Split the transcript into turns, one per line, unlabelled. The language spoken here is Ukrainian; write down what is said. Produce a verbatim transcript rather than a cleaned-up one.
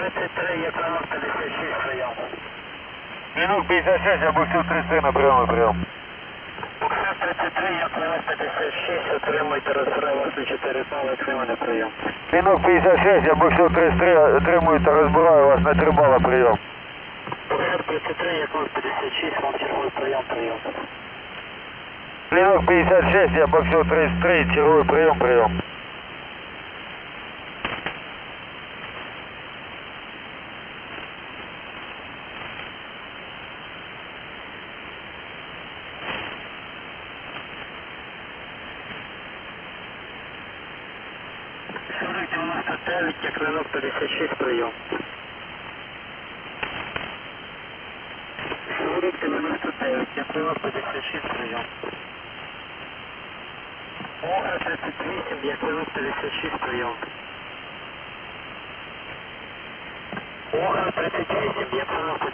тридцять три, є прямо п'ятдесят шість, прийом.
Мінус п'ятдесят шість, я буксир тридцять три на прийом, прийом.
Буксир тридцять три, є прямо п'ятдесят шість, отримуйте розбирай вас на чотири бали, отримане прийом.
Мінус п'ятдесят шість, я буксир тридцять три, отримую та розбираю вас на три бала, прийом.
Буксир тридцять три, є п'ятдесят шість, вам черговий прийом, прийом.
Мінус п'ятдесят шість, я буксир тридцять три, черговий прийом, прийом.
сорок дев'яносто дев'ять, є клинок п'ятдесят шість, прийом. сорок дев'яносто дев'ять, є клинок п'ятдесят шість, прийом. Ога тридцять вісім, є клинок п'ятдесят шість, прийом. Ога тридцять вісім, є клинок